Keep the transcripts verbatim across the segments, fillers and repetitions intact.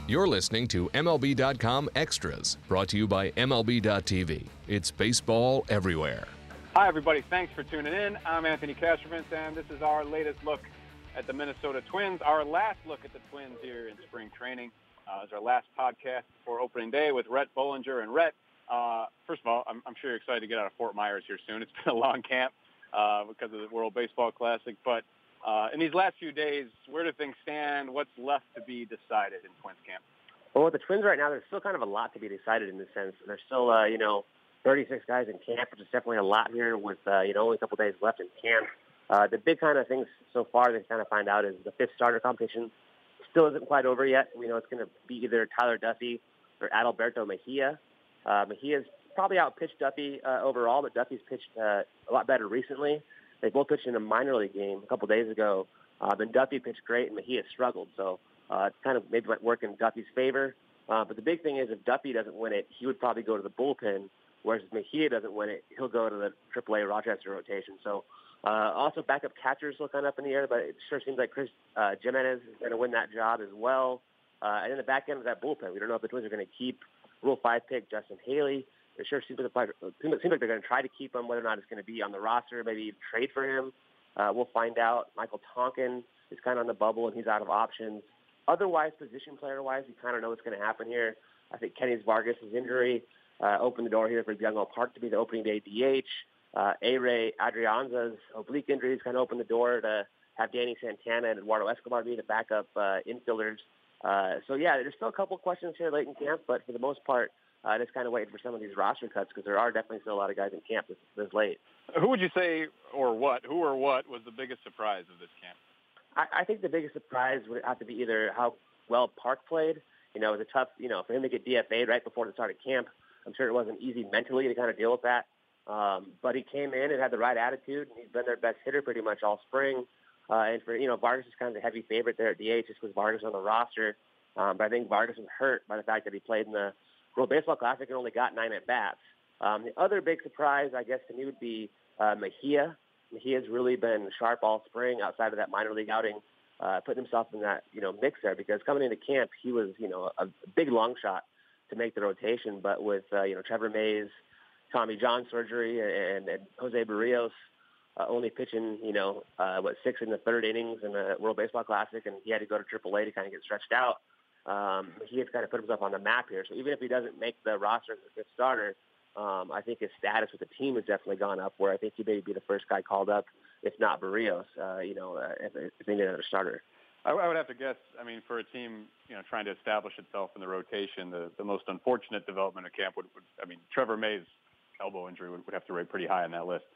You're listening to M L B dot com Extras, brought to you by M L B dot T V. It's baseball everywhere. Hi, everybody. Thanks for tuning in. I'm Anthony Castrovince, and this is our latest look at the Minnesota Twins, our last look at the Twins here in spring training. Uh, it's our last podcast before opening day with Rhett Bollinger. And Rhett, uh, first of all, I'm, I'm sure you're excited to get out of Fort Myers here soon. It's been a long camp uh, because of the World Baseball Classic. But uh, in these last few days, where do things stand? What's left to be decided in Twins camp? Well, with the Twins right now, there's still kind of a lot to be decided in the sense. There's still, uh, you know, thirty-six guys in camp, which is definitely a lot here with, uh, you know, only a couple days left in camp. Uh, the big kind of things so far they kind of find out is the fifth starter competition still isn't quite over yet. We know it's going to be either Tyler Duffey or Adalberto Mejia. Uh, Mejia's probably outpitched Duffey uh, overall, but Duffey's pitched uh, a lot better recently. They both pitched in a minor league game a couple days ago. Uh, and Duffey pitched great, and Mejia struggled. So uh, it's kind of maybe might work in Duffey's favor. Uh, but the big thing is if Duffey doesn't win it, he would probably go to the bullpen, whereas if Mejia doesn't win it, he'll go to the triple A Rochester rotation. So uh, also backup catchers still kind of up in the air, but it sure seems like Chris uh, Jimenez is going to win that job as well. Uh, and in the back end of that bullpen, we don't know if the Twins are going to keep Rule five pick Justin Haley. It sure seems like, seems like they're going to try to keep him, whether or not it's going to be on the roster, maybe even trade for him. Uh, we'll find out. Michael Tonkin is kind of on the bubble, and he's out of options. Otherwise, position player-wise, we kind of know what's going to happen here. I think Kenny Vargas' injury uh, opened the door here for Byung-Ho Park to be the opening day D H. Uh, A-Ray Adrianza's oblique injuries kind of opened the door to have Danny Santana and Eduardo Escobar be the backup uh, infielders. Uh, so, yeah, there's still a couple questions here late in camp, but for the most part, uh, just kind of waiting for some of these roster cuts because there are definitely still a lot of guys in camp this, this late. Who would you say, or what, who or what was the biggest surprise of this camp? I, I think the biggest surprise would have to be either how well Park played. You know, it was a tough, you know, for him to get D F A'd right before the start of camp. I'm sure it wasn't easy mentally to kind of deal with that. Um, but he came in and had the right attitude, and he's been their best hitter pretty much all spring. Uh, and for, you know, Vargas is kind of the heavy favorite there at D H just because Vargas on the roster. Um, but I think Vargas was hurt by the fact that he played in the World Baseball Classic and only got nine at-bats. Um, the other big surprise, I guess, to me would be uh, Mejia. Mejia's really been sharp all spring outside of that minor league outing, uh, putting himself in that, you know, mix there because coming into camp, he was, you know, a big long shot to make the rotation. But with, uh, you know, Trevor Mays, Tommy John surgery, and, and Jose Barrios uh, only pitching, you know, uh, what, six in the third innings in the World Baseball Classic, and he had to go to triple A to kind of get stretched out. Um, he has kind of put himself on the map here. So even if he doesn't make the roster as a fifth starter, um, I think his status with the team has definitely gone up, where I think he may be the first guy called up, if not Barrios, uh, you know, uh, if, if they need another starter. I, I would have to guess, I mean, for a team, you know, trying to establish itself in the rotation, the, the most unfortunate development of camp would, would I mean, Trevor May's elbow injury would, would have to rate pretty high on that list.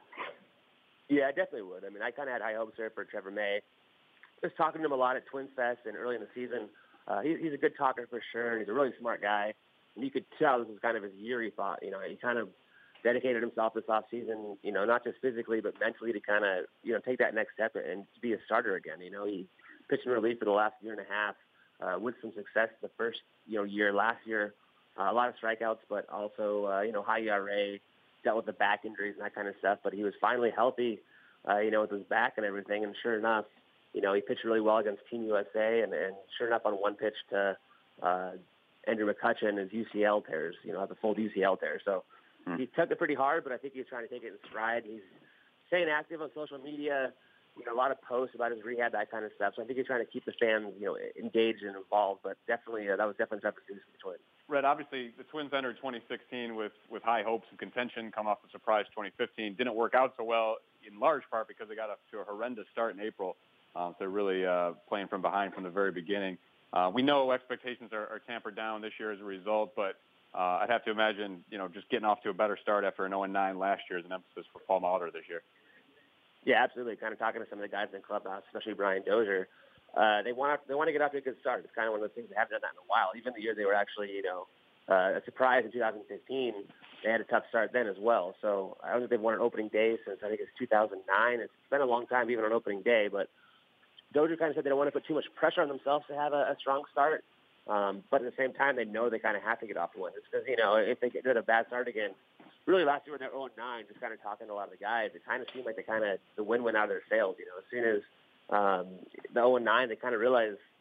Yeah, I definitely would. I mean, I kind of had high hopes there for Trevor May. Just talking to him a lot at Twins Fest and early in the season. Uh, he, he's a good talker for sure, and he's a really smart guy. And you could tell this was kind of his year, he thought. You know, he kind of dedicated himself this offseason, you know, not just physically, but mentally to kind of, you know, take that next step and to be a starter again. You know, he pitched in relief for the last year and a half uh, with some success the first, you know, year. Last year, uh, a lot of strikeouts, but also, uh, you know, high E R A, dealt with the back injuries and that kind of stuff. But he was finally healthy, uh, you know, with his back and everything. And sure enough, you know, he pitched really well against Team U S A, and, and sure enough, on one pitch to uh, Andrew McCutchen, his U C L tears, you know, have a full U C L tear. So hmm. he took it pretty hard, but I think he's trying to take it in stride. He's staying active on social media, you know, a lot of posts about his rehab, that kind of stuff. So I think he's trying to keep the fans, you know, engaged and involved. But definitely, uh, that was definitely tough news for the Twins. Red, obviously, the Twins entered twenty sixteen with, with high hopes and contention, come off the surprise twenty fifteen. Didn't work out so well, in large part because they got off to a horrendous start in April. Um, so they're really uh, playing from behind from the very beginning. Uh, we know expectations are, are tampered down this year as a result, but uh, I'd have to imagine, you know, just getting off to a better start after an oh and nine last year is an emphasis for Paul Molitor this year. Yeah, absolutely. Kind of talking to some of the guys in the clubhouse, especially Brian Dozier. Uh, they want to, they want to get off to a good start. It's kind of one of those things they haven't done that in a while. Even the year they were actually, you know, uh, a surprise in two thousand fifteen, they had a tough start then as well. So I don't think they've won an opening day since I think it's two thousand nine. It's been a long time even on opening day, but Dozier kind of said they don't want to put too much pressure on themselves to have a, a strong start. Um, but at the same time, they know they kind of have to get off the win. It's because, you know, if they get to a bad start again, really last year when they're oh and nine, just kind of talking to a lot of the guys, it kind of seemed like they kind of, the win went out of their sails. You know, as soon as um, the oh and nine, they kind of realized,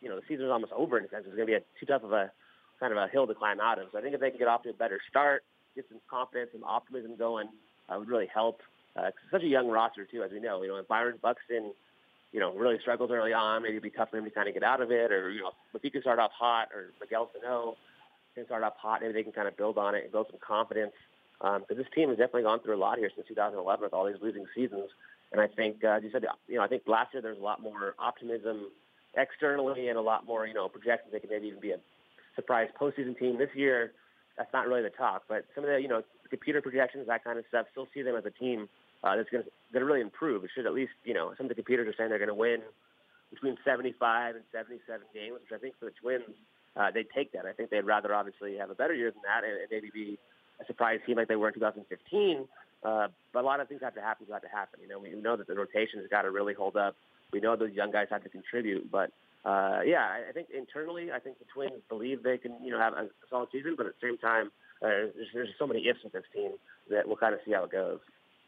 you know, the season's almost over in a sense. It's going to be a, too tough of a kind of a hill to climb out of. So I think if they can get off to a better start, get some confidence, some optimism going, uh, would really help. Uh, it's such a young roster too, as we know. You know, if Byron Buxton, you know, really struggles early on, maybe it'd be tough for him to kind of get out of it. Or, you know, if he can start off hot, or Miguel Sano can start off hot, maybe they can kind of build on it and build some confidence. Because um, this team has definitely gone through a lot here since two thousand eleven with all these losing seasons. And I think, uh, as you said, you know, I think last year there was a lot more optimism externally and a lot more, you know, projections they could maybe even be a surprise postseason team. This year, that's not really the talk. But some of the, you know, computer projections, that kind of stuff, still see them as a team uh, that's going to really improve. It should at least, you know, some of the computers are saying they're going to win between seventy-five and seventy-seven games, which I think for the Twins, uh, they'd take that. I think they'd rather obviously have a better year than that and, and maybe be a surprise team like they were in two thousand fifteen. Uh, but a lot of things have to happen. Have to happen. You know, we know that the rotation has got to really hold up. We know those young guys have to contribute. But uh, yeah, I, I think internally, I think the Twins believe they can, you know, have a solid season. But at the same time, uh, there's, there's so many ifs with this team that we'll kind of see how it goes.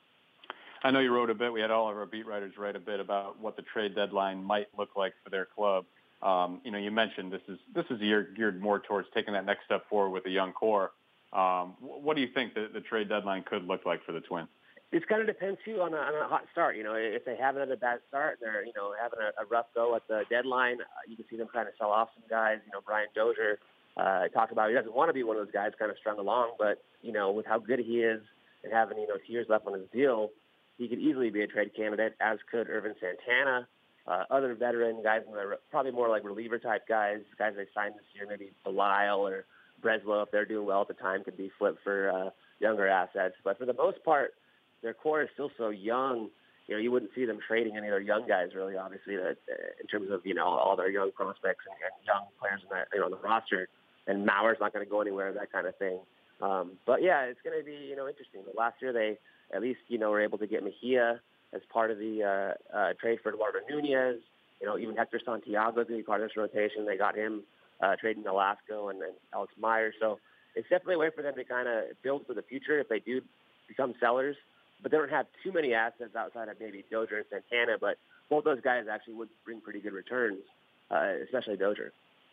I know you wrote a bit. We had all of our beat writers write a bit about what the trade deadline might look like for their club. Um, you know, you mentioned this is this is a year geared more towards taking that next step forward with a young core. Um, what do you think the, the trade deadline could look like for the Twins? It's kind of depends too on a, on a hot start. You know, if they have another bad start, they're you know having a, a rough go at the deadline. Uh, you can see them trying to sell off some guys. You know, Brian Dozier uh, talked about he doesn't want to be one of those guys kind of strung along, but you know, with how good he is and having you know two years left on his deal, he could easily be a trade candidate. As could Irvin Santana, uh, other veteran guys, probably more like reliever type guys, guys they signed this year, maybe Belisle or Breslow, if they're doing well at the time, could be flipped for uh, younger assets. But for the most part, their core is still so young. You know, you wouldn't see them trading any of their young guys, really, obviously, that, uh, in terms of, you know, all their young prospects and, and young players in that, you know, on the roster. And Mauer's not going to go anywhere, that kind of thing. Um, but, yeah, it's going to be, you know, interesting. But last year they at least, you know, were able to get Mejia as part of the uh, uh, trade for Eduardo Nunez. You know, even Hector Santiago is going to be part of this rotation. They got him. Uh, trading Nolasco and, and Alex Myers. So it's definitely a way for them to kind of build for the future if they do become sellers. But they don't have too many assets outside of maybe Dozier and Santana, but both those guys actually would bring pretty good returns, uh, especially Dozier.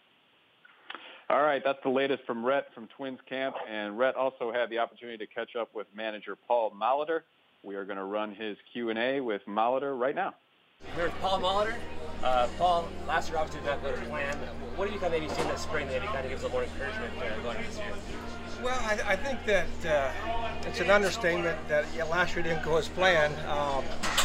All right, that's the latest from Rhett from Twins camp. And Rhett also had the opportunity to catch up with manager Paul Molitor. We are going to run his Q and A with Molitor right now. Here's Paul Molitor. Uh, Paul, last year obviously did not go to plan. What do you kind of maybe see in the spring that maybe kind of gives a little more encouragement uh, going into this year? Well, I, I think that uh, it's an understatement that yeah, last year didn't go as planned. Um,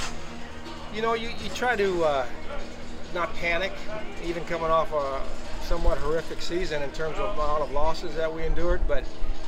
you know, you, you try to uh, not panic, even coming off a somewhat horrific season in terms of amount of losses that we endured. But,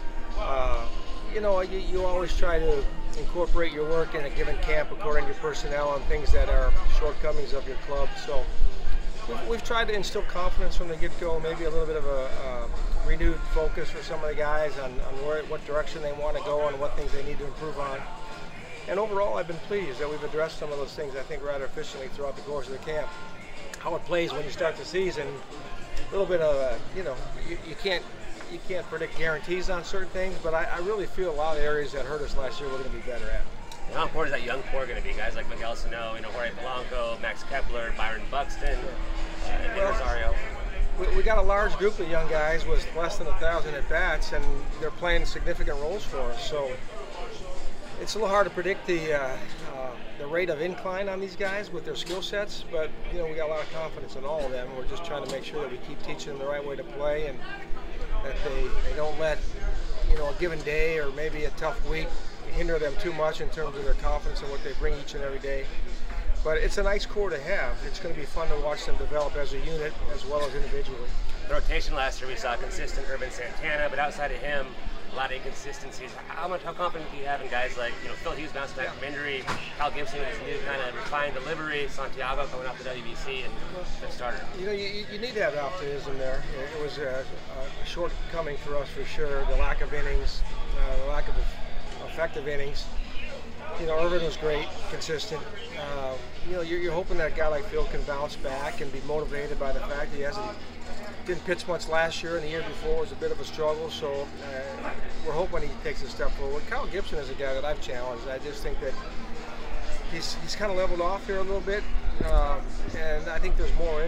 uh, you know, you, you always try to incorporate your work in a given camp according to your personnel and things that are shortcomings of your club. So we've, we've tried to instill confidence from the get-go, maybe a little bit of a uh, renewed focus for some of the guys on, on where, what direction they want to go and what things they need to improve on. And overall, I've been pleased that we've addressed some of those things, I think, rather efficiently throughout the course of the camp. How it plays when you start the season, a little bit of, a, you know, you, you can't You can't predict guarantees on certain things, but I, I really feel a lot of the areas that hurt us last year we're going to be better at. And how important is that young core going to be? Guys like Miguel Sano, you know, Jorge Polanco, Max Kepler, Byron Buxton, uh, and well, Rosario. We, we got a large group of young guys with less than a thousand at bats, and they're playing significant roles for us. So it's a little hard to predict the uh, uh, the rate of incline on these guys with their skill sets, but you know we got a lot of confidence in all of them. We're just trying to make sure that we keep teaching them the right way to play and that they, they don't let, you know, a given day or maybe a tough week hinder them too much in terms of their confidence and what they bring each and every day. But it's a nice core to have. It's going to be fun to watch them develop as a unit as well as individually. The rotation last year, we saw consistent Irvin Santana, but outside of him, a lot of inconsistencies. How much, how confident do you have in guys like, you know, Phil Hughes bouncing back from injury, Kyle Gibson with his new kind of refined delivery, Santiago coming off the W B C and the starter? You know, you, you need to have optimism there. It was a, a shortcoming for us for sure. The lack of innings, uh, the lack of effective innings. You know, Irvin was great, consistent. Uh, you know, you're, you're hoping that a guy like Phil can bounce back and be motivated by the fact that he hasn't didn't pitch much last year, and the year before was a bit of a struggle. So uh, we're hoping he takes a step forward. Kyle Gibson is a guy that I've challenged. I just think that he's he's kind of leveled off here a little bit, um, and I think there's more in there.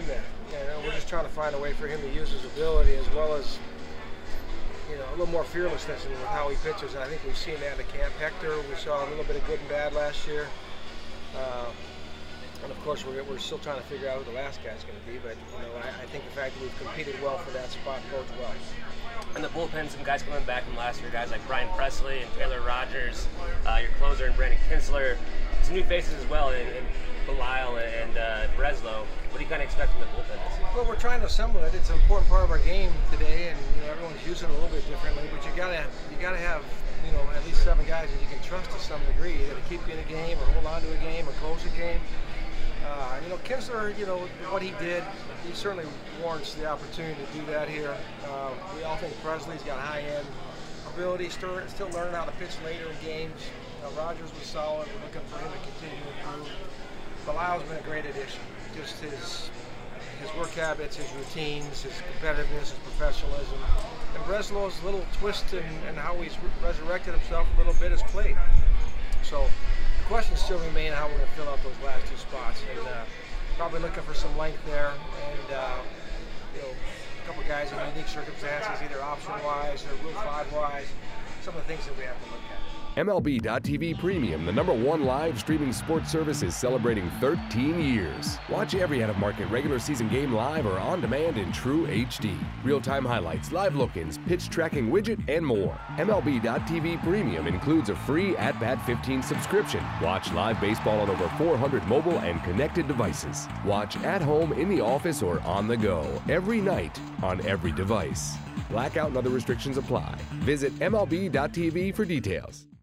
and we're just trying to find a way for him to use his ability as well as, you know, a little more fearlessness in with how he pitches. And I think we've seen that in the camp. Hector, we saw a little bit of good and bad last year. Uh, and of course, we're, we're still trying to figure out who the last guy's going to be. But, you know, I, I think the fact that we've competed well for that spot bodes well. And the bullpen, some guys coming back from last year, guys like Brian Presley and Taylor Rogers, uh, your closer and Brandon Kinsler. Some new faces as well in, in Belisle and uh, Breslow. What do you kind of expect from the bullpen this season? Well, we're trying to assemble it. It's an important part of our game today, and you know everyone's using it a little bit differently. But you gotta you gotta have you know at least seven guys that you can trust to some degree, either to keep you in a game or hold on to a game or close a game. Uh, you know, Kinsler, you know what he did, he certainly warrants the opportunity to do that here. Uh, we all think Presley's got high-end ability, still, still learning how to pitch later in games. Uh, Rogers was solid. We're looking for him to continue to improve. Belisle's been a great addition. Just his his work habits, his routines, his competitiveness, his professionalism. And Breslow's little twist in, in how he's resurrected himself a little bit has played. So the questions still remain how we're going to fill out those last two spots. And uh, probably looking for some length there. And uh, you know, a couple guys in unique circumstances, either option-wise or Rule five-wise. Some of the things that we have to look at. M L B dot T V Premium, the number one live streaming sports service, is celebrating thirteen years. Watch every out-of-market regular season game live or on demand in true H D. Real-time highlights, live look-ins, pitch tracking widget, and more. M L B dot T V Premium includes a free At Bat fifteen subscription. Watch live baseball on over four hundred mobile and connected devices. Watch at home, in the office, or on the go, every night, on every device. Blackout and other restrictions apply. Visit M L B dot T V for details.